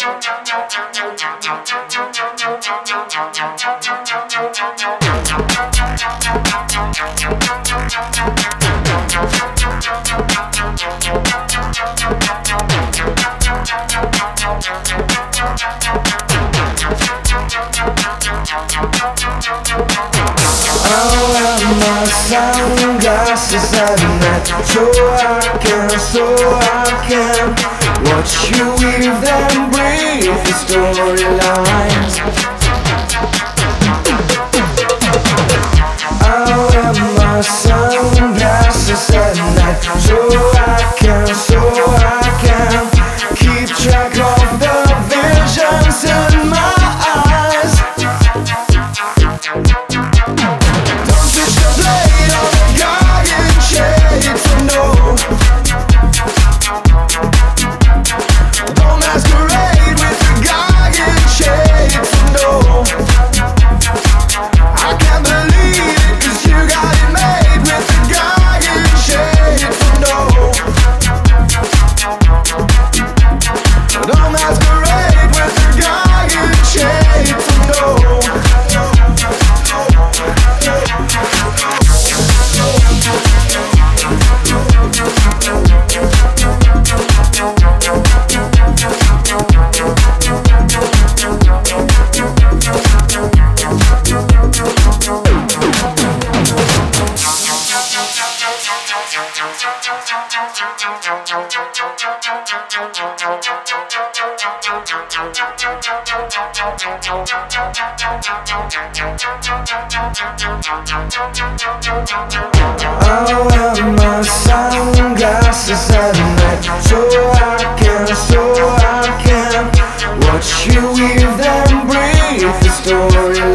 My sunglasses at night, so I can watch you weave them brief storylines. I wear my sunglasses at night, so I can keep track of the visions in my eyes. I wear my sunglasses at night, so I can watch you weave them brief the story.